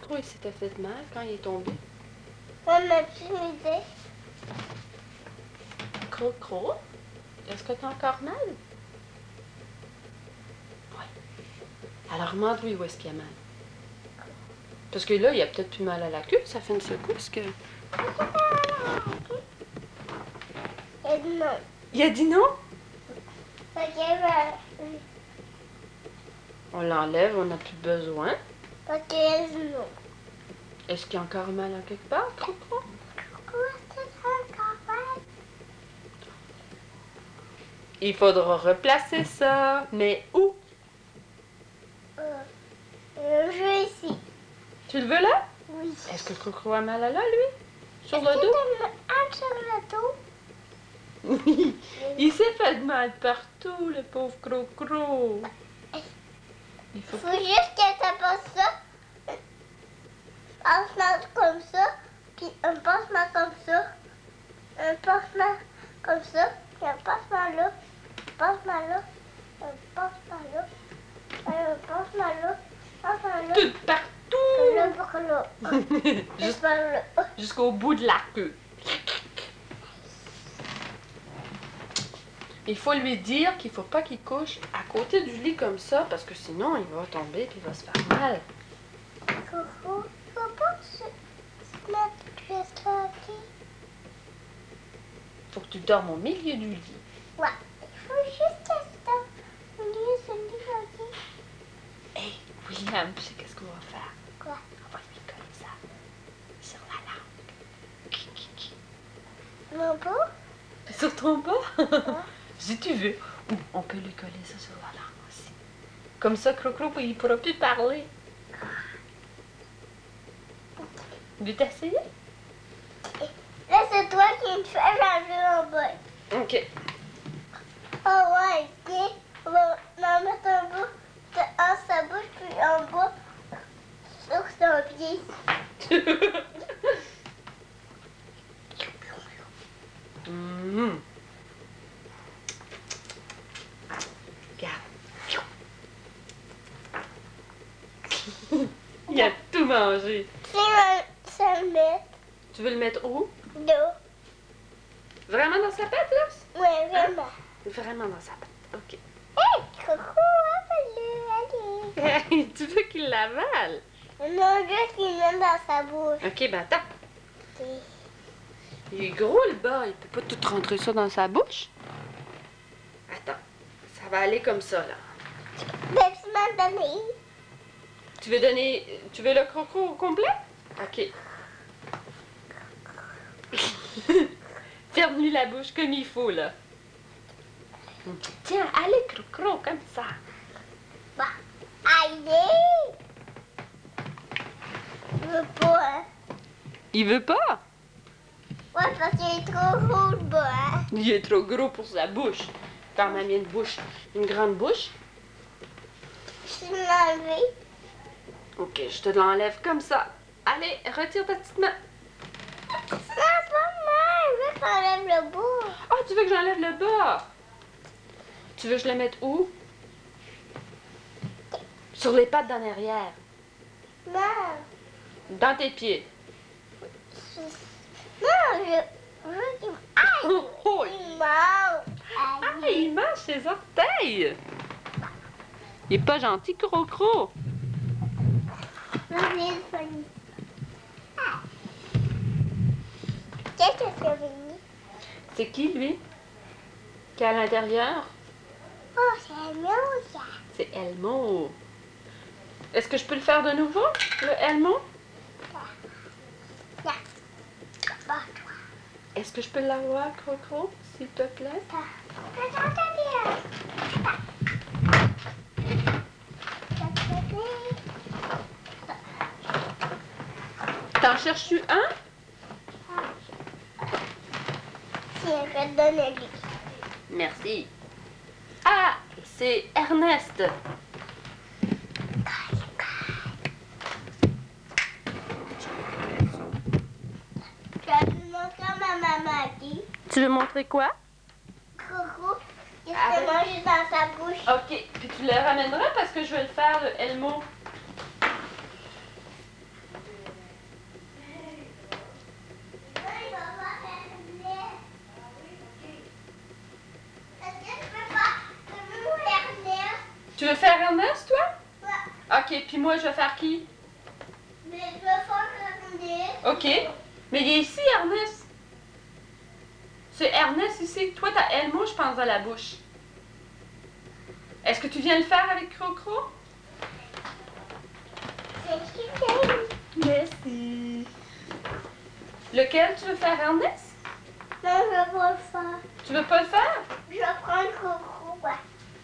Crocro, il s'était fait mal quand il est tombé. On a plus une idée. Crocro, est-ce que tu as encore mal? Oui. Alors, demande-lui où est-ce qu'il a mal. Parce que là, il a peut-être plus mal à la queue. Ça fait une secousse que... Et non. Il a dit non? Ok, On l'enlève, on n'a plus besoin. ok, non. Est-ce qu'il y a encore mal à quelque part, Crocro? Pourquoi c'est encore mal? Il faudra replacer ça. Mais où? Je vais ici. Tu le veux là? Oui. Est-ce que Crocro a mal à là, lui? Sur le dos? Un sur le dos. Oui. Il s'est fait mal partout, le pauvre Crocro. Il faut... Faut juste que ça passe ça. Un pansement comme ça. Puis un pansement comme ça. Un pansement comme ça. Puis un pansement là. Un pansement là. Un pansement là. Un pansement là. Un pansement là. Tout partout. Par là. Juste par là. Jusqu'au bout de la queue. Il faut lui dire qu'il faut pas qu'il couche à côté du lit comme ça parce que sinon il va tomber et il va se faire mal. Coucou. Faut pas se mettre juste là. Faut que tu dormes au milieu du lit. Ouais. Il faut juste que ça. On dit celui là. Hé, William, tu sais qu'est-ce qu'on va faire? Quoi? On va lui coller ça sur la langue. Mon beau? Sur ton bas? Ouais. Si tu veux. Ou on peut lui coller ça sur la langue aussi. Comme ça, Crocro, il pourra plus parler. Veux t'essayer? Là, c'est toi qui me fais changer en bas. Ok. Oh ouais, ok. On va en mettre un bout en sa bouche, puis en bas sur son pied. Mhm. Regarde. Il a tout mangé. Tu vas le mettre Tu veux le mettre où? là. Vraiment dans sa patte, là? Ouais, vraiment. Vraiment dans sa patte. Ok. Hé, coucou, appelle-le, allez. Tu veux qu'il l'avale? Non, juste qu'il met dans sa bouche. Ok, ben attends. Ok. Il est gros le bas. Il peut pas tout rentrer ça dans sa bouche. Attends. Ça va aller comme ça, là. Mais tu m'as donné. Tu veux donner... Tu veux le Crocro au complet? Ok. Ferme-lui la bouche comme il faut, là. Tiens, allez, Crocro, comme ça. Bah, allez. Je veux pas, hein. Il veut pas? Ouais, parce qu'il est trop gros le bas, hein. Il est trop gros pour sa bouche. Quand même, il a une bouche, une grande bouche. Je vais l'enlever. Ok, je te l'enlève comme ça. Allez, retire ta petite main. Non, pas mal. Je veux qu'on enlève le bout. Ah, tu veux que j'enlève le bas? Tu veux que je le mette où? Sur les pattes d'en arrière. Non. Dans tes pieds. Non, je veux qu'il... Aïe! Oh, oh, Il mange. ah, Aïe. il mange ses orteils. Il est pas gentil, Crocro. Je vais le soigner. Ah. Qu'est-ce que c'est venu? C'est qui, lui? Qui est à l'intérieur? Oh, c'est un ça. C'est Elmo. Est-ce que je peux le faire de nouveau, le Elmo? Là. Bah, toi. Est-ce que je peux l'avoir, Crocro, s'il te plaît? T'en cherches-tu un? Tiens, je vais te donner lui. Merci. Ah, c'est Ernest. Je vais lui montrer à ma maman qui. Tu veux montrer quoi? Coucou. Qu'est-ce que manger dans sa bouche? Ok, puis tu le ramèneras parce que je vais le faire, le Elmo. Puis moi, je vais faire qui? Mais je veux faire le OK. Mais il est ici, Ernest. C'est Ernest ici. Toi, t'as Elmo, je pense, dans la bouche. Est-ce que tu viens le faire avec Crocro? C'est qui? Merci. Lequel tu veux faire, Ernest? Non, je veux pas le faire. Tu veux pas le faire? Je vais prendre Coco, ouais.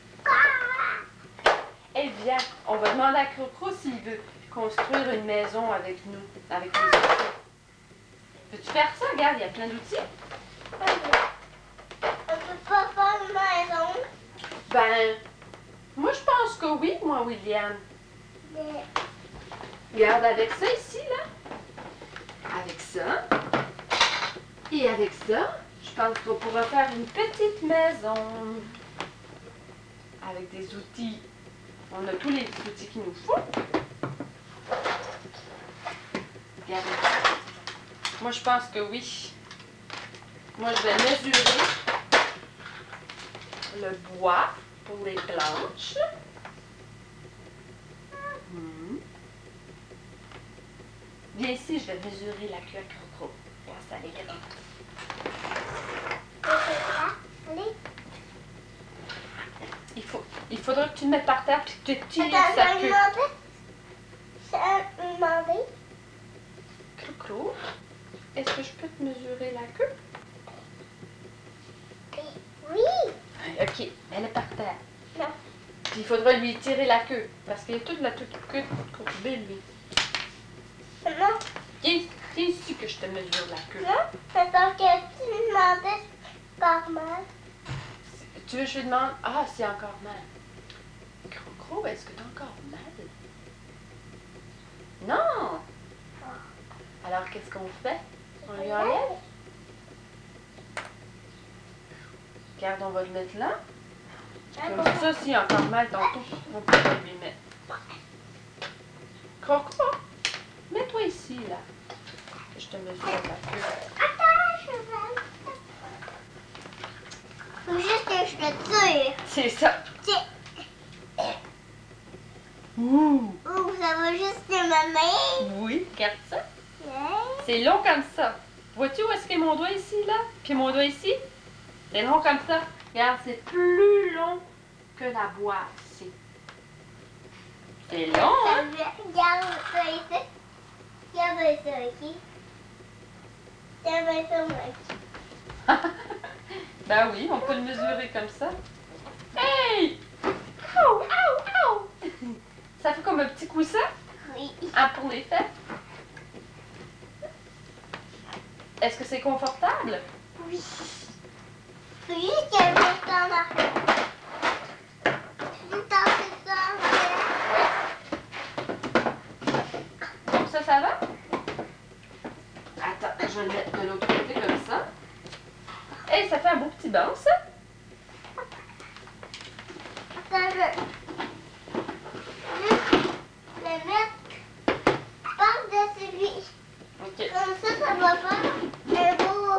Eh bien, on va demander à Crocro s'il veut construire une maison avec nous, avec les outils. Veux-tu faire ça? Regarde, il y a plein d'outils. On peut pas faire une maison. Ben, moi je pense que oui, moi, William. Mais Regarde, avec ça ici, là. Avec ça. Et avec ça, je pense qu'on pourra faire une petite maison. Avec des outils. On a tous les outils qu'il nous faut. Regarde. Moi, je pense que oui. Moi, je vais mesurer le bois pour les planches. Viens ici, je vais mesurer la queue à Crocro. Regarde, ça, elle est grande. allez. Il faudra que tu le mettes par terre puis que tu tires Attends, sa je queue. vais demander. Crocro, est-ce que je peux te mesurer la queue? Oui. Ok, elle est par terre. Non. Puis il faudra lui tirer la queue parce qu'il y a toute la toute queue courbée, lui. Non. Viens ici que je te mesure la queue. Non. C'est parce que tu me demandais par mal. Tu veux que je lui demande? Ah, c'est encore mal. Crocro, est-ce que t'as encore mal? Non! Alors, qu'est-ce qu'on fait? On lui enlève? Regarde, on va le mettre là. Comme ça, s'il a encore mal tantôt, on peut lui mettre. Crocro, mets-toi ici, là. Je te mesure la queue. Attends, je vais. Faut juste que je le tire. C'est ça. Tiens. Ouh! Ouh, ça va juste de ma main. Oui, regarde ça. Ouais. C'est long comme ça. Vois-tu où est-ce qu'il y a mon doigt ici, là? Puis mon doigt ici? C'est long comme ça. Regarde, c'est plus long que la boîte ici. C'est long, hein? Regarde ça ici. Regarde ça ici. Regarde ça ici. Ben oui, on peut le mesurer comme ça. Hey! Ow, ow, ow! Ça fait comme un petit coussin, Oui. hein, pour les fêtes. Est-ce que c'est confortable? Oui. Faut juste que je mette ça en arrière. Juste tasser ça en arrière. Donc ça va? Attends, je vais le mettre de l'autre côté comme ça. Hey, ça fait un beau petit banc, ça. Attends, juste le mettre par-dessus lui. OK. Comme ça va faire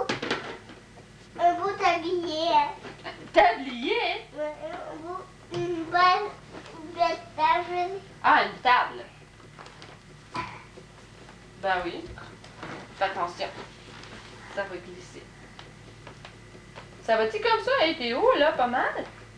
un beau tablier. Tablier? Une belle table. Ah, une table. Ben oui. Fais attention. Ça va glisser. Ça va-tu comme ça? Hey, t'es haut, là, pas mal?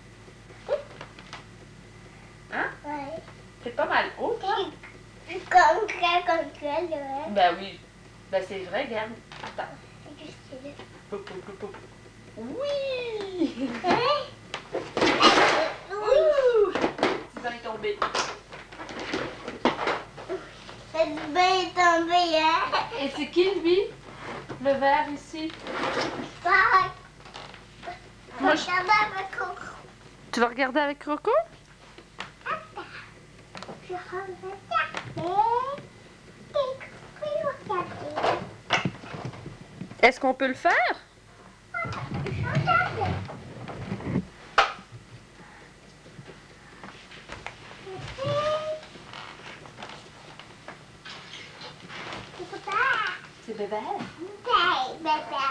Hein? Ouais. T'es pas mal haut, toi? Comme ça, là. Ben oui. Ben c'est vrai, regarde. Attends. Juste là. Hop, hop, hop, hop. Oui! Hein? Oui. Ouh! Tu vas y tomber. C'est bien tombé, hein? Et c'est qui, lui? Le verre ici? Bye. Moi, je- Regarde avec Coco. Tu vas regarder avec Crocro? Je regarde. Regarde. Est-ce qu'on peut le faire? Regarde. C'est bébé. Bye.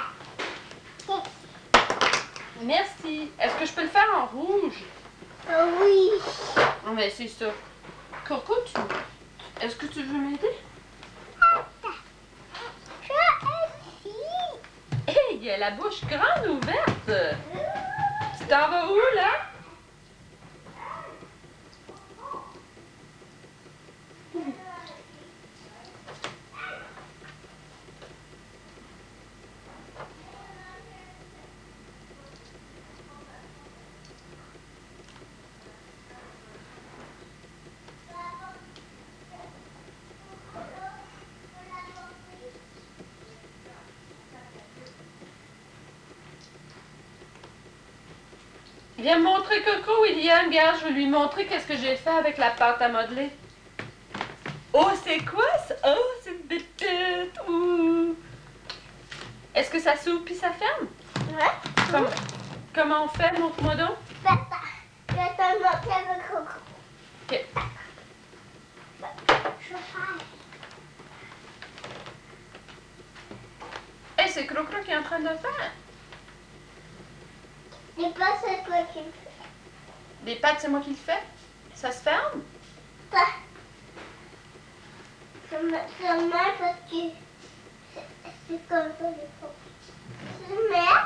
Merci. Est-ce que je peux le faire en rouge? Oui. Non, mais c'est ça. Coco, Est-ce que tu veux m'aider? Hey, il a la bouche grande ouverte. Tu t'en vas où, là? Viens me montrer Coco, William. Regarde, je vais lui montrer qu'est-ce que j'ai fait avec la pâte à modeler. Oh, c'est quoi ça? Oh, c'est une bébête. Ouh. Est-ce que ça s'ouvre puis ça ferme? Ouais. Comment on fait? Montre-moi donc. Je vais te le montrer avec Coco. OK. Je vais faire. Hey, c'est Crocro qui est en train de le faire. Les pas c'est toi qui le fais. Des pâtes, c'est moi qui le fais. Ça se ferme? Seulement parce que c'est comme ça les fois. Je mets.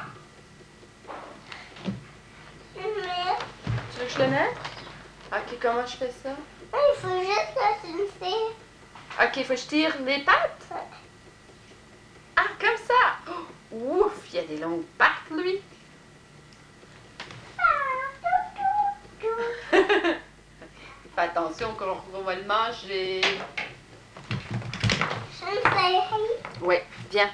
Tu veux que je le mette? OK, comment je fais ça? Il faut juste que tu me fais. OK, faut que je tire les pattes? Ah, comme ça! Oh, ouf, il y a des longues pattes, lui. Fais attention qu'on va le manger. Je me fais. Oui, viens.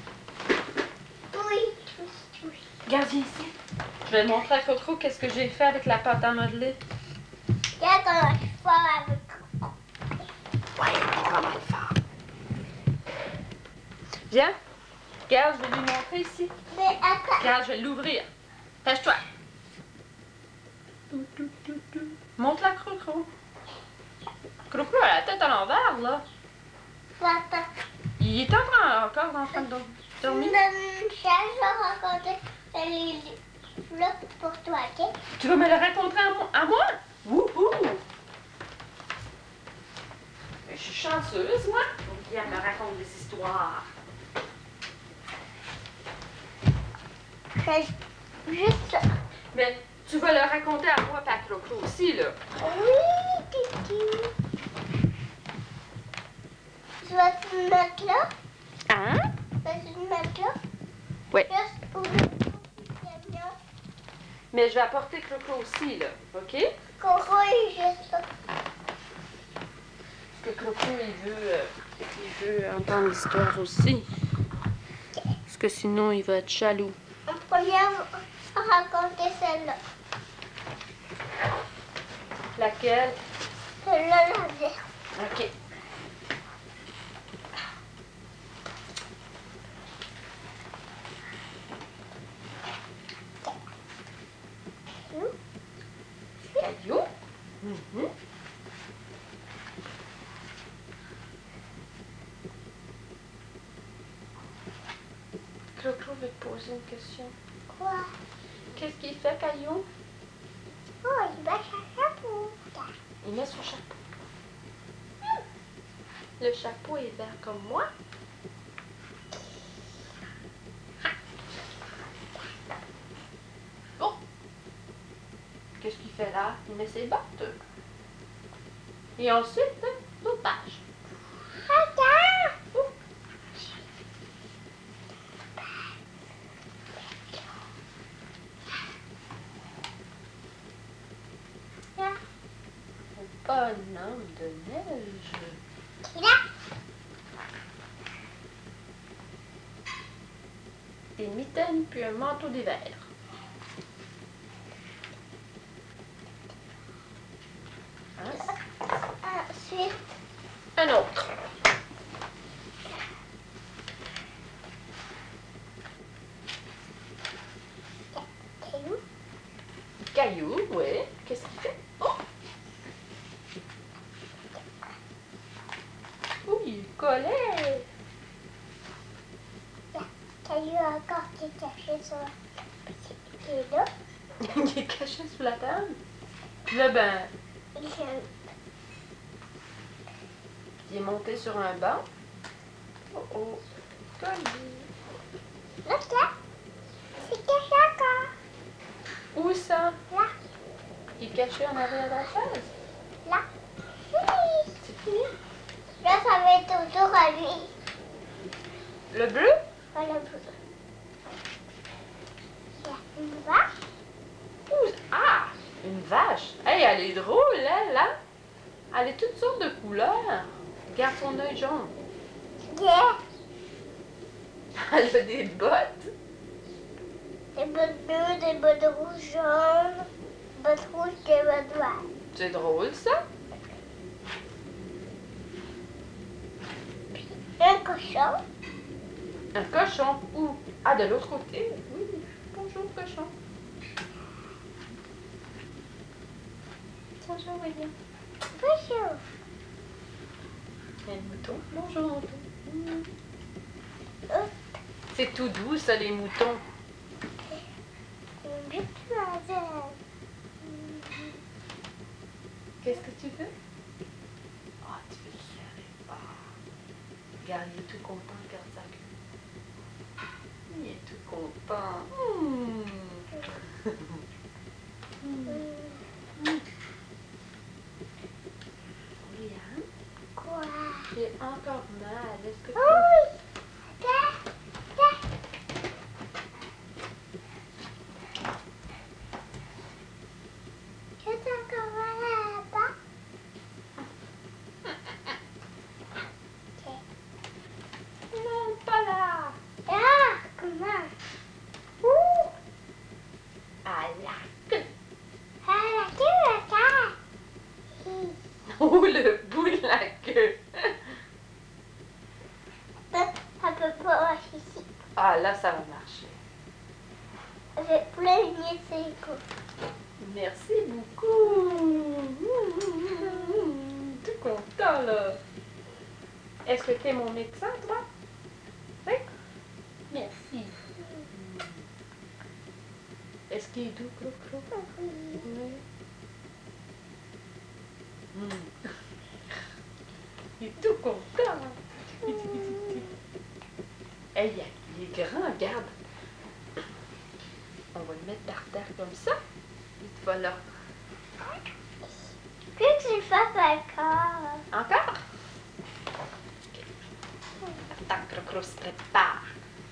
Oui. Regarde, viens ici. Je vais montrer à Coco qu'est-ce que j'ai fait avec la pâte à modeler. Regarde comment je fais avec Coco. Ouais, c'est pas mal fort. Viens. Regarde, je vais lui montrer ici. Mais attends. Regarde, je vais l'ouvrir. Tâche-toi. Montre-la, Crocro. Crocro a la tête à l'envers, là. Attends. Il est encore en train de dormir. Je vais raconter les livres pour toi, ok? Tu vas me le raconter à moi? Wouhou! Je suis chanceuse, moi. Viens, me raconte des histoires. Juste ça. Mais tu vas le raconter à moi et à Crocro aussi, là. Oui, Titi. Tu vas te mettre là? Hein? Tu vas te mettre là? Oui. Juste pour le camion. Mais je vais apporter Crocro aussi, là. OK? Coco est juste là. Parce que Crocro, il veut entendre l'histoire aussi. Parce que sinon, il va être jaloux. En première, on va raconter celle-là. Laquelle? Celle-là, la verte. OK. Caillou? Mhm. Crocro veut te poser une question. Quoi? Qu'est-ce qu'il fait, Caillou? Oh, il va chercher pour. Il met son chapeau. Le chapeau est vert comme moi. Oh! Qu'est-ce qu'il fait là? Il met ses bottes. Et ensuite, l'autre page. Regarde! Oh. Un bonhomme de neige. Là. Des mitaines puis un manteau d'hiver. Ensuite, Un autre. caillou. Caillou, oui. Qu'est-ce qu'il fait? Oh! Oh, il collait. Caillou encore qui est caché sur la petite. Qui est là. Il est caché sous la table. Puis là, ben, Il est Il est monté sur un banc. Oh oh, Colby. Là, c'est caché encore. Où ça? Là, Il est caché en arrière de la chaise. là. Oui. C'est fini. Là, ça va être autour à lui. Le bleu? Voilà, bleu. Il y a une vache. Ouh, ah, une vache. Hey, elle est drôle, elle, hein? Elle a toutes sortes de couleurs. Regarde son œil jaune. Yeah. Elle a des bottes. Des bottes bleues, des bottes rouges jaunes, des bottes rouges, des bottes noires. C'est drôle, ça. Un cochon. Un cochon. Où? Ah, de l'autre côté. Oui. Bonjour, cochon. Bonjour, William. Cochon. Un mouton. Bonjour, mouton. Oh, C'est tout doux, ça, les moutons. une bête noire. Qu'est-ce que tu veux? Ah, tu veux le serrer. Ah. Regarde, il est tout content, regarde sa queue. Il est tout content. William, Quoi? j'ai encore mal. Est-ce que tu... Oui. Qu'est-ce encore là-bas? Non, pas là. Ah, comment? Ouh. À la queue. Ah, la queue, la carte. Oh, le bout de la queue. Ça peut pas marcher ici. Ah, là, ça va marcher. J'ai plein de ses coups. Merci beaucoup. Tout content, là. Est-ce que tu es mon médecin, toi? Oui? Merci. Est-ce qu'il est doux, Clo-Clo? Oui. Il est tout content. Hey, il est grand, regarde. On va le mettre par terre comme ça. Et tu vas là. Puis que je fasse encore. Encore? Ok. Attends, Cro-Cro se prépare.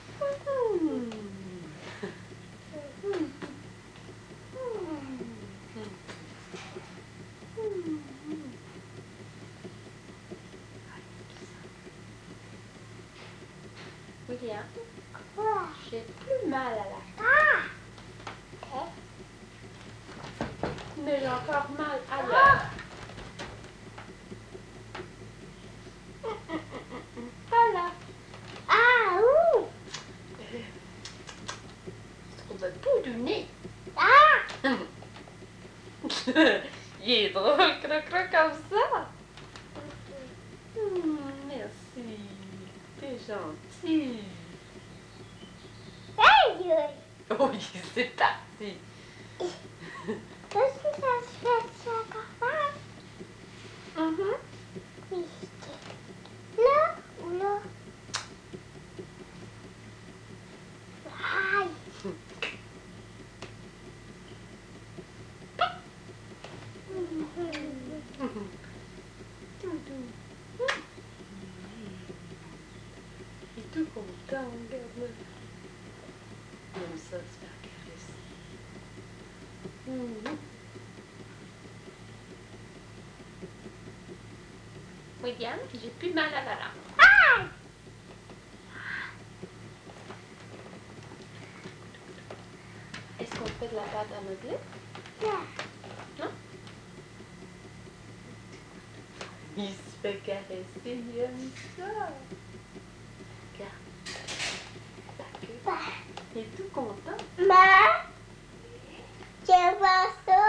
William, Quoi? j'ai plus mal à la Ah! mais j'ai encore mal ailleurs. Voilà. Ah, où? Sur le bout du nez. Ah! Il est drôle, Cro-Cro, comme ça. Merci. T'es gentil. Aïe! Oui, c'est parti. Qu'est-ce que ça se fait ça comme ça? Mhm. Oui. Là ou là? Aïe! Doudou. Il est tout content, regarde-le. Il aime ça, se faire caresser. William, j'ai plus mal à la langue. Aïe! Est-ce qu'on fait de la pâte à modeler? Là. Non? Il se fait caresser, il aime ça. Regarde. La queue. Il est tout content. Ma, j'aime pas ça.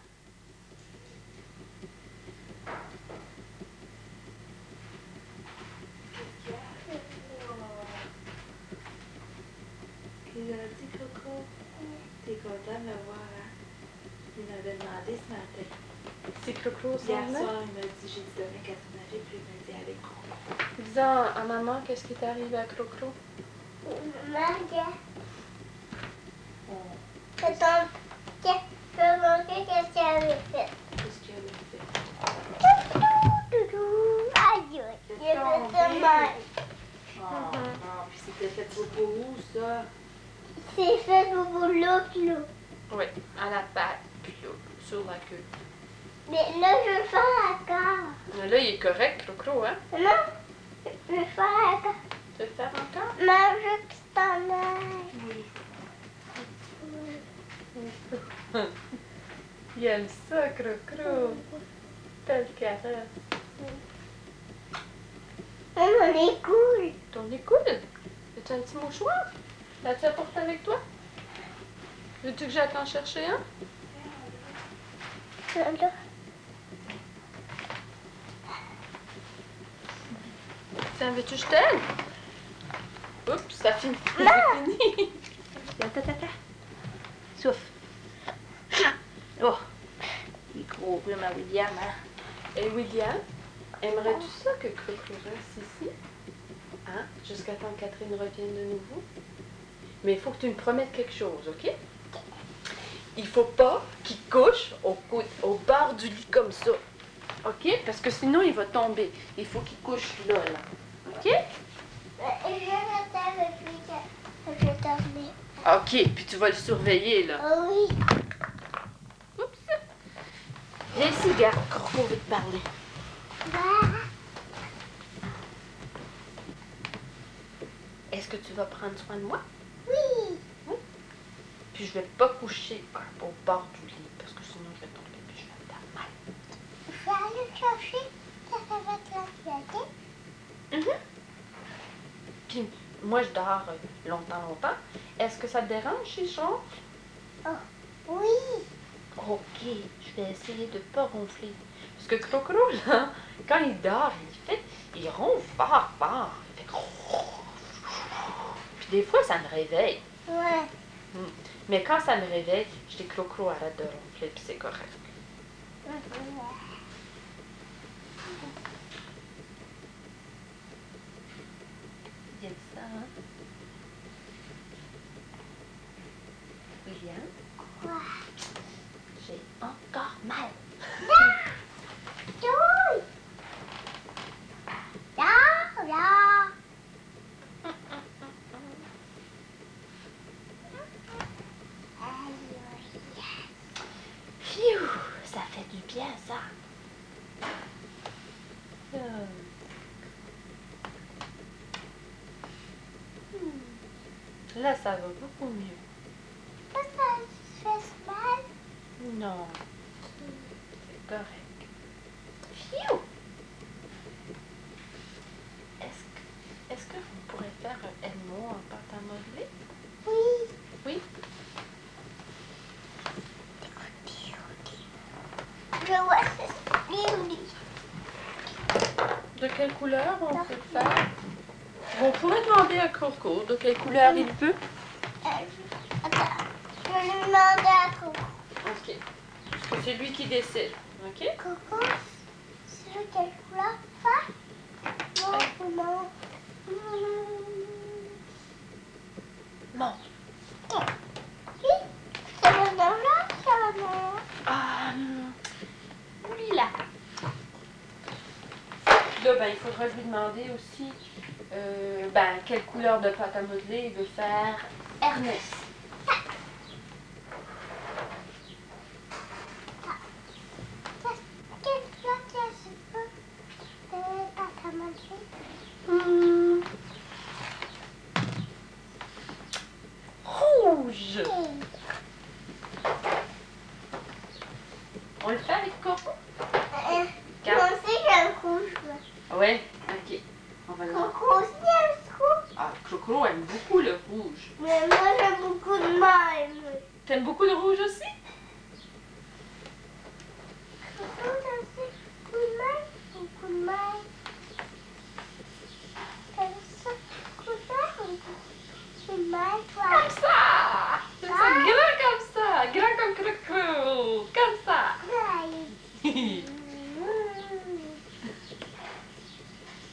Il a dit Coco, t'es content de me voir, hein? Il m'avait demandé ce matin. C'est Cro-Cro, son Hier nom? soir, il m'a dit, j'ai dit demain Catherine arrive, puis il m'a dit, avec Crocro. Dis-en à maman qu'est-ce qui est arrivé à Crocro. Maman, regarde. Oh, C'est ton... Je peux montrer qu'est-ce qu'il avait fait. qu'est-ce qu'il avait fait? Aïe, C'est j'ai fait tombé. ça mal. Puis c'était fait pour où, ça? C'est fait pour l'autre, là. Oui, à la patte, puis là, sur la queue. Mais là, je veux faire la carte. Mais là, il est correct, Crocro, hein? Non, je veux faire la carte. Tu veux le faire encore? Mais je veux que tu t'en ailles. Oui. Il aime ça, Crocro. Belle caresse. On est cool. Ton nez cool? As-tu un petit mouchoir? L'as-tu apporté avec toi? Veux-tu que j'aille t'en chercher un? Là. Tiens, veux-tu que je t'aide? Oups, ça finit. C'est fini. Attends. Souffle. Oh, il est gros rhume à William, hein? Et William, aimerais-tu ça que Crocro reste ici? Hein? Jusqu'à temps que Catherine revienne de nouveau? Mais il faut que tu me promettes quelque chose, OK? Il faut pas qu'il couche au bord du lit comme ça. OK? Parce que sinon, il va tomber. Il faut qu'il couche là. OK? Je vais rester avec lui quand je vais dormir. OK, puis tu vas le surveiller, là. Oh oui. Oups! Viens ici, gars. Crocro veut te parler. Est-ce que tu vas prendre soin de moi? Oui. Puis je vais pas coucher au bord du lit, parce que sinon je vais tomber puis je vais me faire mal. Je vais aller le chercher. Ça va te l'enfiler. Puis moi, je dors longtemps. Est-ce que ça te dérange si je ronfle? Oui. OK, je vais essayer de pas ronfler. Parce que Crocro, là, quand il dort, il ronfle fort. Il fait... Puis des fois, ça me réveille. Ouais. Mais quand ça me réveille, je dis Crocro, arrête de ronfler, puis c'est correct. Il a dit ça, hein? William? Quoi? J'ai encore mal. Douille. Là. Phew, ça fait du bien, ça. Là, ça va beaucoup mieux. Ça fait mal. Non, c'est correct. Phew! Est-ce que vous pourrez faire un Elmo en pâte à modeler? Oui. Oui? Je vois ce lit. De quelle couleur on peut le faire? On pourrait demander à Crocro de quelle couleur il veut. Attends. Je vais lui demander à Coco. OK. Parce que c'est lui qui décide. OK? Coco, c'est quelle couleur ça? Non. Non. Oui. Ça va dans là, ça va dans là. Ah, lui là. Là, ben, il faudra lui demander aussi quelle couleur de pâte à modeler il veut faire Ernest. Quelle couleur tu as pâte à modeler? Rouge. On le fait avec Coco? Moi aussi j'aime rouge. Oui, OK. On va le voir. Coco aussi aime ce rouge. Ah, Crocro aime beaucoup le rouge. Mais moi j'aime beaucoup de même. T'aimes beaucoup le rouge aussi? Coco, t'aimes beaucoup de même? Beaucoup de même. T'aimes ça? Beaucoup de même? Beaucoup de même, toi? Comme ça! C'est ça, grand comme ça! Grand comme Crocro! Comme ça! Aïe.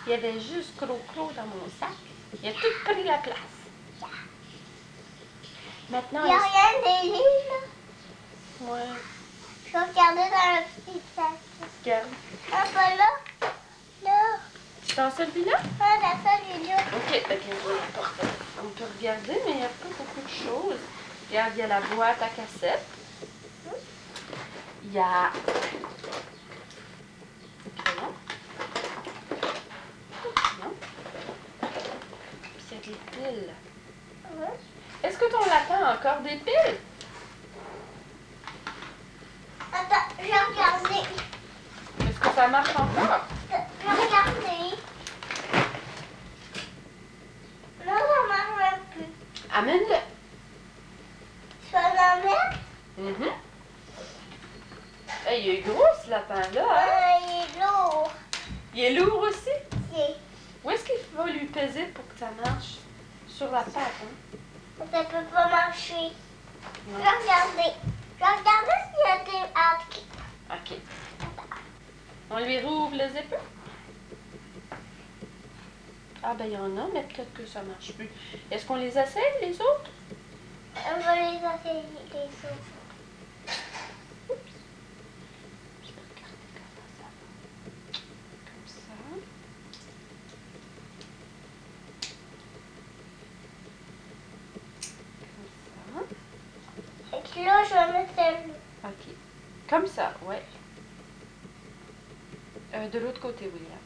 Il y avait juste Cro-Cro dans mon sac. Il a tout pris la place. Maintenant, Il n'y a rien des livres. Ouais, Je vais regarder dans le petit sac. regarde. Ah, pas là. Là. C'est dans celui-là? Ah, d'accord, il est là. Ok, ben, on va l'apporter. On peut regarder, mais il n'y a pas beaucoup de choses. Regarde, il y a la boîte à cassette. Il y a... Crayon. Crayon. Puis il y a des piles. Ouais. Est-ce que ton lapin a encore des piles? Attends, je vais regarder. Est-ce que ça marche encore? Je vais regarder. Non, ça marche même plus. Amène-le. Je vais la mettre. Mhm. Hey, il est gros ce lapin-là. Hein? Il est lourd. Il est lourd aussi. C'est- Où est-ce qu'il va lui peser pour que ça marche? Sur la patte, hein? Ça peut pas marcher. Je Non. vais regarder. Je vais regarder s'il y a des arcs. OK. On lui rouvre le zipper? Ah, ben il y en a, mais peut-être que ça marche plus. Est-ce qu'on les essaye, les autres? On va les essayer, les autres. Je vais regarder comment ça va. Comme ça. Comme ça. Et puis là, je vais mettre celle-là. OK. Comme ça, ouais. De l'autre côté, oui. Là.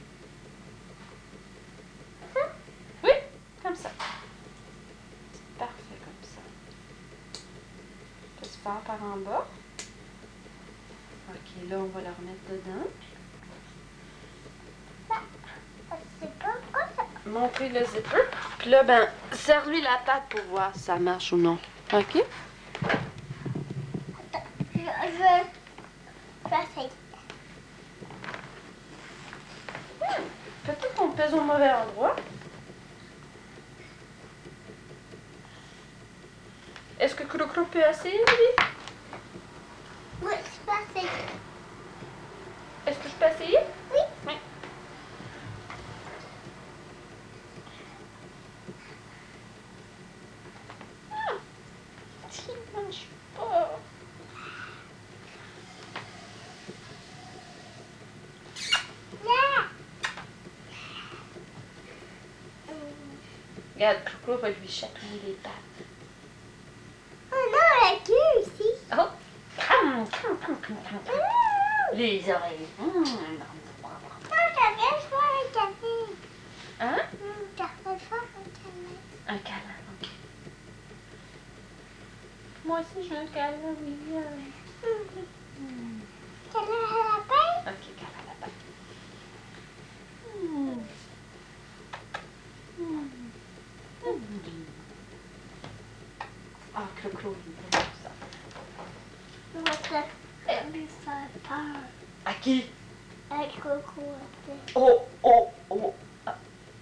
Oui, comme ça. Parfait, comme ça. On peut se faire par en bas. OK, là, on va la remettre dedans. C'est pas quoi ça? Montrer le zipper. Puis là, ben, serre-lui la patte pour voir si ça marche ou non. OK? Attends, je vais essayer. Peut-être qu'on pèse au mauvais endroit. Est-ce que Cro-Cro peut essayer, lui? Oui, c'est pas assez. Est-ce que je peux essayer? Oui. Oui. Ah! Ça ne marche pas. Là. Regarde, Cro-Cro va lui chatouiller les pattes. Oh non, la queue ici. Oh! Les oreilles. Non, t'as bien fait un café. Hein? T'as bien fait un café. Un câlin, ok. Moi aussi, je veux un câlin, William. T'as la lapin? Ok, câlin là-bas. Hmm. Hmm. Hmm. Ah, Cro-Cro, il aime ça. Moi, ça lui fait peur. À qui? Avec Coco, après. Oh, oh, oh. Ah.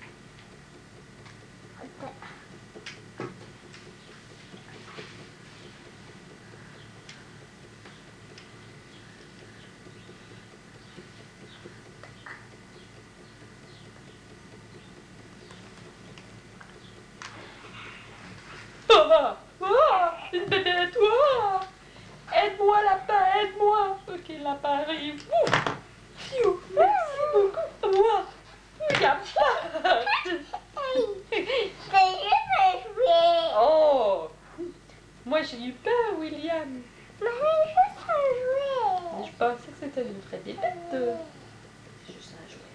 Ah, ah, une bébête, ah. Aide-moi, lapin, aide-moi. Ok, lapin arrive. Ouh. Pfiou, merci beaucoup. Moi, regarde ça. C'est juste un jouet. Oh, moi j'ai eu peur, William. Mais c'est juste un jouet. Je pensais que c'était une vraie bébête. C'est juste un jouet.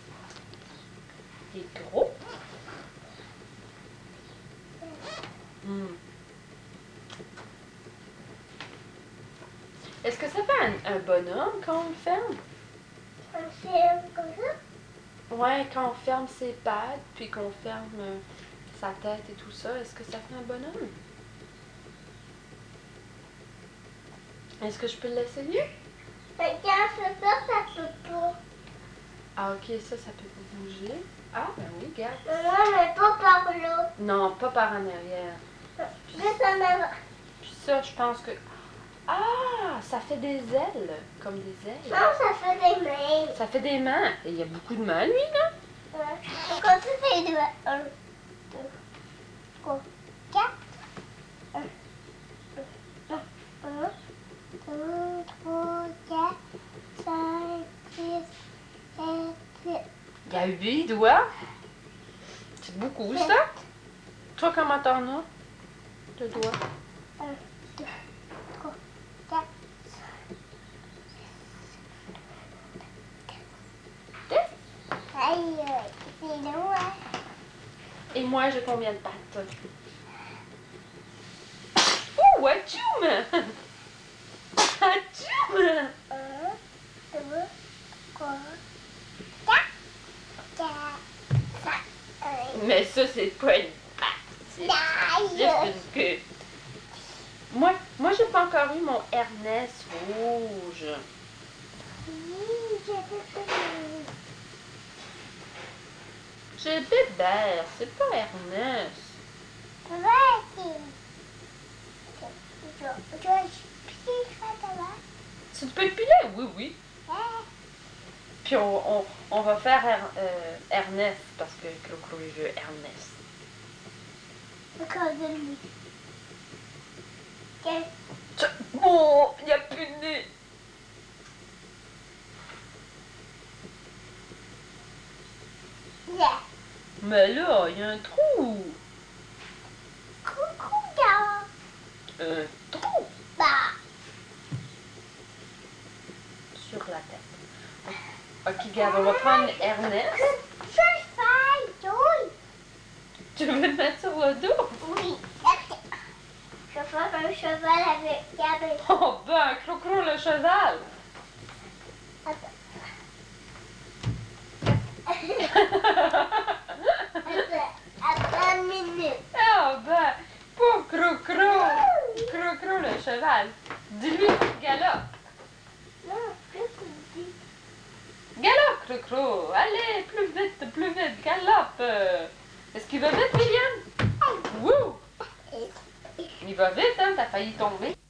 Il est gros. Hmm. Est-ce que ça fait un bonhomme quand on le ferme? On fait comme ça. Ouais, quand on ferme ses pattes, puis qu'on ferme sa tête et tout ça, est-ce que ça fait un bonhomme? Est-ce que je peux l'essayer? Mais quand je fais ça, ça peut pas. Ah ok, ça peut bouger. Ah ben oui, regarde. Non, mais pas par là. Non, pas par en arrière. Juste en avant. Puis ça, je pense que... Ah, ça fait des ailes, comme des ailes. Non, ça fait des mains. Ça fait des mains. Et il y a beaucoup de mains, lui, là. 1, 2, 3, 4. 1, 2, 3, 4, 5, 6, 7, 8. Il y a 8 doigts. C'est beaucoup, ça? Toi, comment t'en as de doigts? 1, 2, 3, 4, 5. Aïe, c'est long, hein? Et moi, j'ai combien de pattes? Oh, atchoum! Atchoum! 1, 2, 3, 4, 4, 5. Mais ça, c'est pas une patte. C'est juste une queue. Moi, j'ai pas encore eu mon Ernest rouge. J'ai Bébert, c'est pas Ernest. Tu peux le piler? Oui, oui. Puis on va faire Ernest parce que Clo-Clo il veut Ernest. Oh, il n'y a plus de nez. Mais là, il y a un trou. Un trou sur la tête. Ok, regarde, on va prendre Ernest. Tu veux le mettre sur le dos? Oui, je vais faire un cheval avec Gabriel. Oh ben, Clo-Clo le cheval. Attends une minute. Oh ben, pour Clo-Clo. Clo-Clo le cheval. Dis-lui, galope. Non, qu'est-ce que tu dis? Galope, Clo-Clo. Allez, plus vite, galope. Est-ce qu'il va vite, Liliane? Wouh! Il va vite, hein? T'as failli tomber.